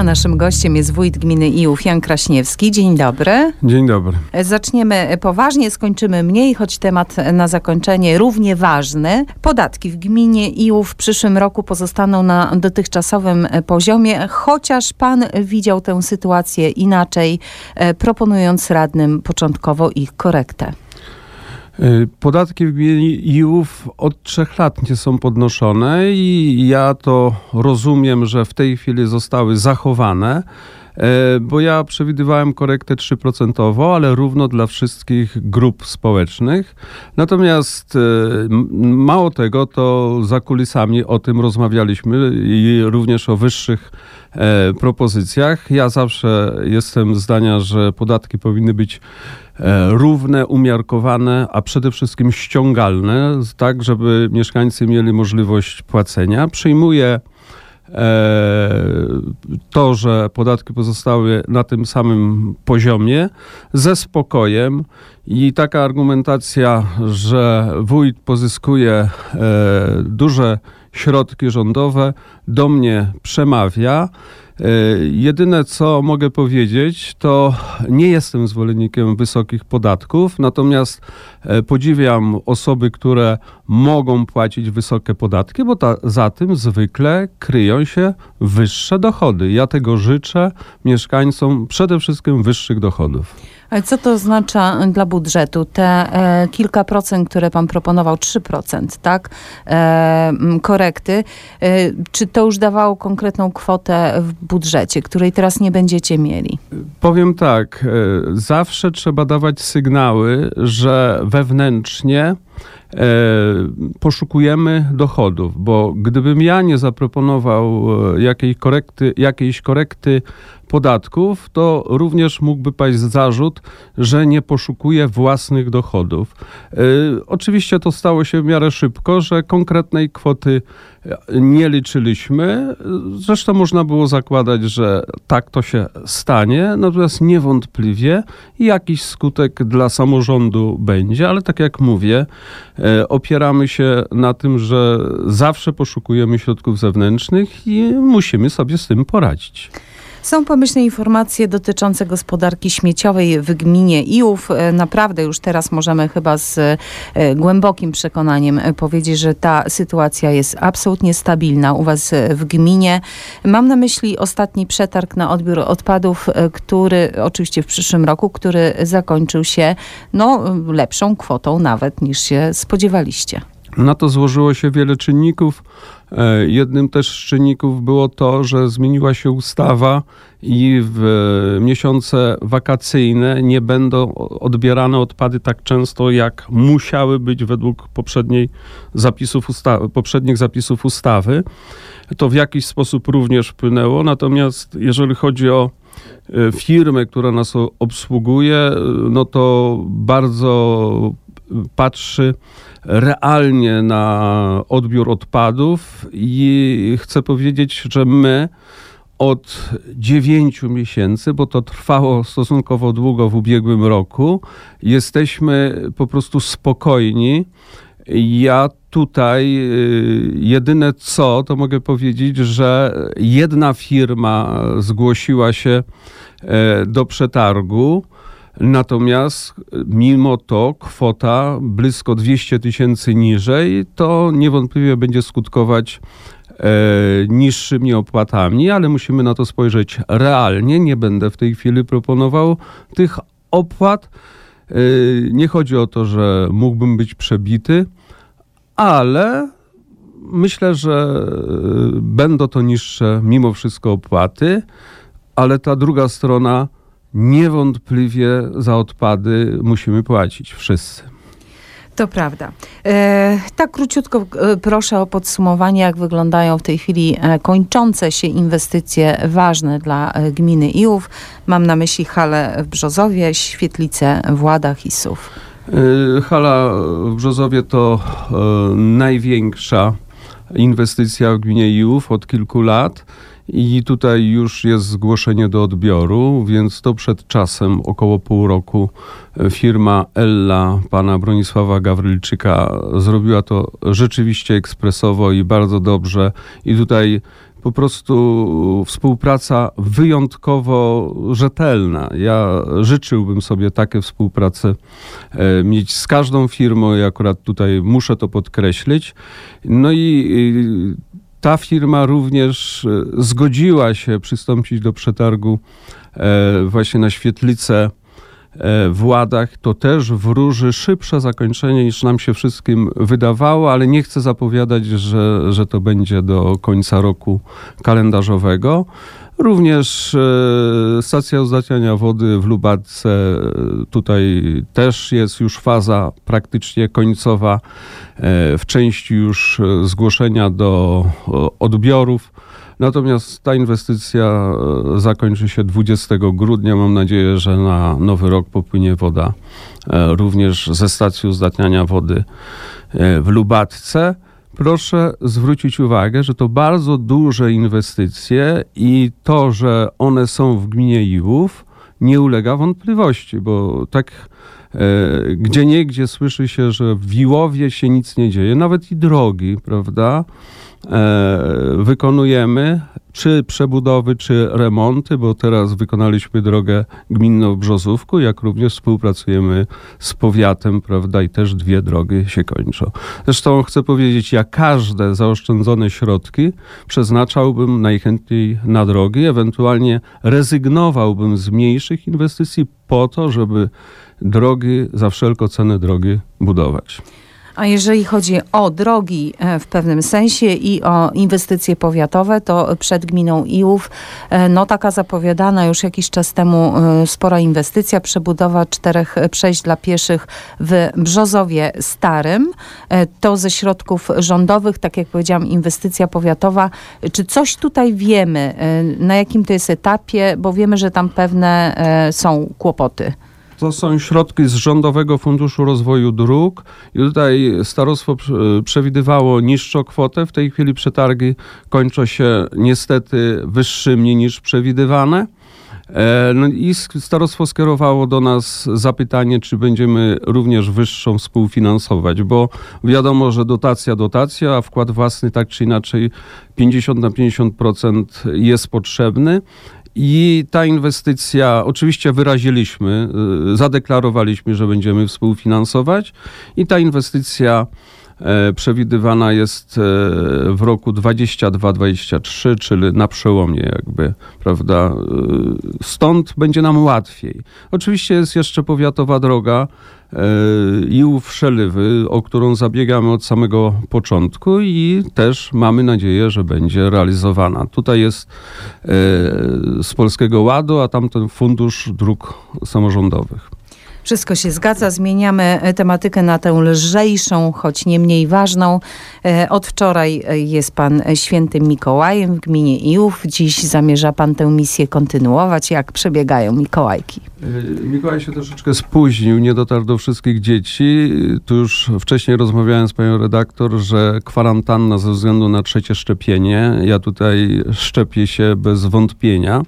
A naszym gościem jest wójt gminy Iłów, Jan Kraśniewski. Dzień dobry. Dzień dobry. Zaczniemy poważnie, skończymy mniej, choć temat na zakończenie równie ważny. Podatki w gminie Iłów w przyszłym roku pozostaną na dotychczasowym poziomie, chociaż pan widział tę sytuację inaczej, proponując radnym początkowo ich korektę. Podatki w gminie Iłów od 3 lat nie są podnoszone i ja to rozumiem, że w tej chwili zostały zachowane, bo ja przewidywałem korektę 3%, ale równo dla wszystkich grup społecznych. Natomiast mało tego, to za kulisami o tym rozmawialiśmy i również o wyższych propozycjach. Ja zawsze jestem zdania, że podatki powinny być równe, umiarkowane, a przede wszystkim ściągalne, tak żeby mieszkańcy mieli możliwość płacenia. Przyjmuję to, że podatki pozostały na tym samym poziomie ze spokojem i taka argumentacja, że wójt pozyskuje duże środki rządowe, do mnie przemawia. Jedyne, co mogę powiedzieć, to nie jestem zwolennikiem wysokich podatków, natomiast podziwiam osoby, które mogą płacić wysokie podatki, bo za tym zwykle kryją się wyższe dochody. Ja tego życzę mieszkańcom przede wszystkim wyższych dochodów. Ale co to oznacza dla budżetu? Te kilka procent, które pan proponował, 3%, tak? Korekty. Czy to już dawało konkretną kwotę w budżecie, której teraz nie będziecie mieli? Powiem tak, zawsze trzeba dawać sygnały, że wewnętrznie poszukujemy dochodów, bo gdybym ja nie zaproponował jakiejś korekty podatków, to również mógłby paść zarzut, że nie poszukuje własnych dochodów. Oczywiście to stało się w miarę szybko, że konkretnej kwoty nie liczyliśmy. Zresztą można było zakładać, że tak to się stanie, natomiast niewątpliwie jakiś skutek dla samorządu będzie, ale tak jak mówię, opieramy się na tym, że zawsze poszukujemy środków zewnętrznych i musimy sobie z tym poradzić. Są pomyślne informacje dotyczące gospodarki śmieciowej w gminie Iłów. Naprawdę już teraz możemy chyba z głębokim przekonaniem powiedzieć, że ta sytuacja jest absolutnie stabilna u was w gminie. Mam na myśli ostatni przetarg na odbiór odpadów, który oczywiście w przyszłym roku, który zakończył się lepszą kwotą nawet niż się spodziewaliście. Na to złożyło się wiele czynników. Jednym też z czynników było to, że zmieniła się ustawa i w miesiące wakacyjne nie będą odbierane odpady tak często, jak musiały być według poprzednich zapisów ustawy. To w jakiś sposób również wpłynęło. Natomiast jeżeli chodzi o firmę, która nas obsługuje, no to bardzo patrzy realnie na odbiór odpadów i chcę powiedzieć, że my od 9 miesięcy, bo to trwało stosunkowo długo w ubiegłym roku, jesteśmy po prostu spokojni. Ja tutaj jedyne co, to mogę powiedzieć, że jedna firma zgłosiła się do przetargu. Natomiast mimo to kwota blisko 200 000 niżej, to niewątpliwie będzie skutkować niższymi opłatami, ale musimy na to spojrzeć realnie. Nie będę w tej chwili proponował tych opłat. Nie chodzi o to, że mógłbym być przebity, ale myślę, że będą to niższe mimo wszystko opłaty, ale ta druga strona niewątpliwie za odpady musimy płacić wszyscy. To prawda. Tak króciutko proszę o podsumowanie, jak wyglądają w tej chwili kończące się inwestycje ważne dla gminy Iłów. Mam na myśli halę w Brzozowie, świetlicę w Ładach i SUW. Hala w Brzozowie to największa inwestycja w gminie Iłów od kilku lat. I tutaj już jest zgłoszenie do odbioru, więc to przed czasem, około pół roku, firma Ella pana Bronisława Gawrylczyka zrobiła to rzeczywiście ekspresowo i bardzo dobrze. I tutaj po prostu współpraca wyjątkowo rzetelna. Ja życzyłbym sobie takie współpracę mieć z każdą firmą i akurat tutaj muszę to podkreślić. No i ta firma również zgodziła się przystąpić do przetargu właśnie na świetlicę w Ładach. To też wróży szybsze zakończenie niż nam się wszystkim wydawało, ale nie chcę zapowiadać, że to będzie do końca roku kalendarzowego. Również stacja uzdatniania wody w Lubadce, tutaj też jest już faza praktycznie końcowa, w części już zgłoszenia do odbiorów. Natomiast ta inwestycja zakończy się 20 grudnia. Mam nadzieję, że na nowy rok popłynie woda również ze stacji uzdatniania wody w Lubadce. Proszę zwrócić uwagę, że to bardzo duże inwestycje i to, że one są w gminie Iłów, nie ulega wątpliwości, bo tak gdzieniegdzie słyszy się, że w Iłowie się nic nie dzieje. Nawet i drogi, prawda, wykonujemy, czy przebudowy, czy remonty, bo teraz wykonaliśmy drogę gminną w Brzozówku, jak również współpracujemy z powiatem, prawda, i też 2 drogi się kończą. Zresztą chcę powiedzieć, ja każde zaoszczędzone środki przeznaczałbym najchętniej na drogi, ewentualnie rezygnowałbym z mniejszych inwestycji po to, żeby drogi, za wszelką cenę drogi budować. A jeżeli chodzi o drogi w pewnym sensie i o inwestycje powiatowe, to przed gminą Iłów, no taka zapowiadana już jakiś czas temu spora inwestycja, przebudowa 4 przejść dla pieszych w Brzozowie Starym. To ze środków rządowych, tak jak powiedziałam, inwestycja powiatowa. Czy coś tutaj wiemy, na jakim to jest etapie, bo wiemy, że tam pewne są kłopoty. To są środki z Rządowego Funduszu Rozwoju Dróg i tutaj starostwo przewidywało niższą kwotę. W tej chwili przetargi kończą się niestety wyższymi niż przewidywane. No i starostwo skierowało do nas zapytanie, czy będziemy również wyższą współfinansować, bo wiadomo, że dotacja, a wkład własny tak czy inaczej 50% jest potrzebny. I ta inwestycja, oczywiście wyraziliśmy, zadeklarowaliśmy, że będziemy współfinansować i ta inwestycja przewidywana jest w roku 22-23, czyli na przełomie jakby, prawda. Stąd będzie nam łatwiej. Oczywiście jest jeszcze powiatowa droga Iłów-Szeliwy, o którą zabiegamy od samego początku i też mamy nadzieję, że będzie realizowana. Tutaj jest z Polskiego Ładu, a tamten Fundusz Dróg Samorządowych. Wszystko się zgadza. Zmieniamy tematykę na tę lżejszą, choć nie mniej ważną. Od wczoraj jest pan Świętym Mikołajem w gminie Iłów. Dziś zamierza pan tę misję kontynuować. Jak przebiegają Mikołajki? Mikołaj się troszeczkę spóźnił, nie dotarł do wszystkich dzieci. Tu już wcześniej rozmawiałem z panią redaktor, że kwarantanna ze względu na 3. szczepienie. Ja tutaj szczepię się bez wątpienia.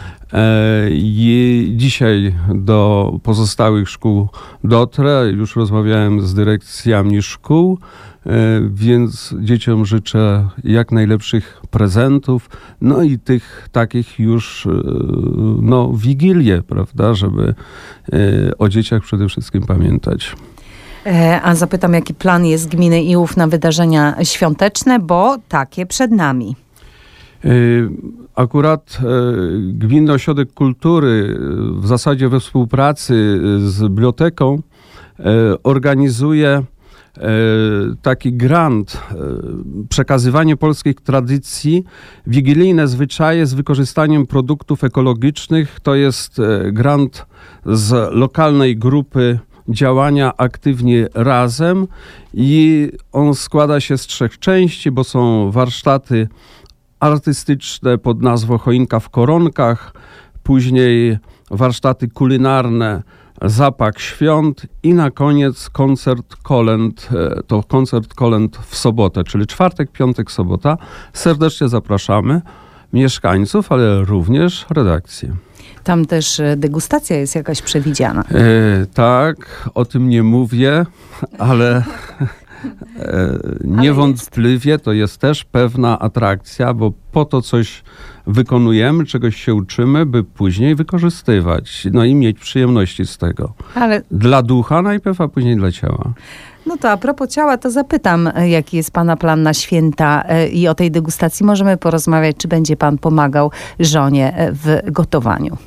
I dzisiaj do pozostałych szkół dotrę. Już rozmawiałem z dyrekcjami szkół, więc dzieciom życzę jak najlepszych prezentów, no i tych takich już, no, Wigilię, prawda, żeby o dzieciach przede wszystkim pamiętać. A zapytam, jaki plan jest gminy Iłów na wydarzenia świąteczne, bo takie przed nami. Akurat Gminny Ośrodek Kultury w zasadzie we współpracy z biblioteką organizuje taki grant, przekazywanie polskich tradycji, wigilijne zwyczaje z wykorzystaniem produktów ekologicznych. To jest grant z lokalnej grupy działania Aktywnie Razem i on składa się z 3 części, bo są warsztaty artystyczne pod nazwą Choinka w koronkach, później warsztaty kulinarne Zapach świąt i na koniec koncert kolęd. To koncert kolęd w sobotę, czyli czwartek, piątek, sobota. Serdecznie zapraszamy mieszkańców, ale również redakcję. Tam też degustacja jest jakaś przewidziana. Tak, o tym nie mówię, ale Niewątpliwie to jest też pewna atrakcja, bo po to coś wykonujemy, czegoś się uczymy, by później wykorzystywać, no i mieć przyjemności z tego. Ale Dla ducha najpierw, a później dla ciała. no to a propos ciała, to zapytam, jaki jest pana plan na święta i o tej degustacji możemy porozmawiać, czy będzie pan pomagał żonie w gotowaniu.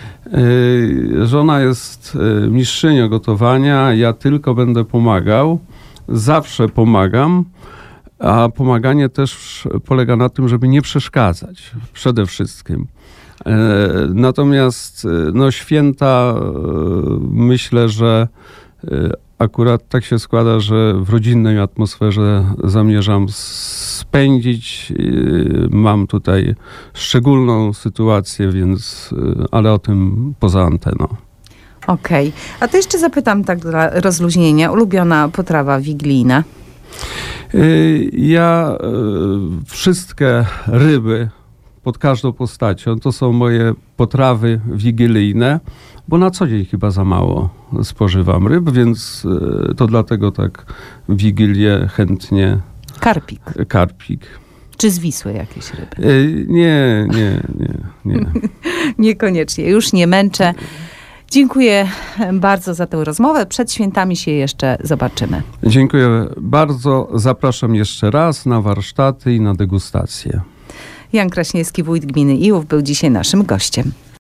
Żona jest mistrzynią gotowania, ja tylko będę pomagał. Zawsze pomagam, a pomaganie też polega na tym, żeby nie przeszkadzać przede wszystkim. Natomiast no, święta myślę, że akurat tak się składa, że w rodzinnej atmosferze zamierzam spędzić. Mam tutaj szczególną sytuację, więc, ale o tym poza anteną. Okej. A to jeszcze zapytam tak dla rozluźnienia. Ulubiona potrawa wigilijna? Ja wszystkie ryby pod każdą postacią to są moje potrawy wigilijne, bo na co dzień chyba za mało spożywam ryb, więc to dlatego tak Wigilię chętnie karpik. Czy z Wisły jakieś ryby? Nie. Niekoniecznie. Już nie męczę. Dziękuję bardzo za tę rozmowę. Przed świętami się jeszcze zobaczymy. Dziękuję bardzo. Zapraszam jeszcze raz na warsztaty i na degustację. Jan Kraśniewski, wójt gminy Iłów, był dzisiaj naszym gościem.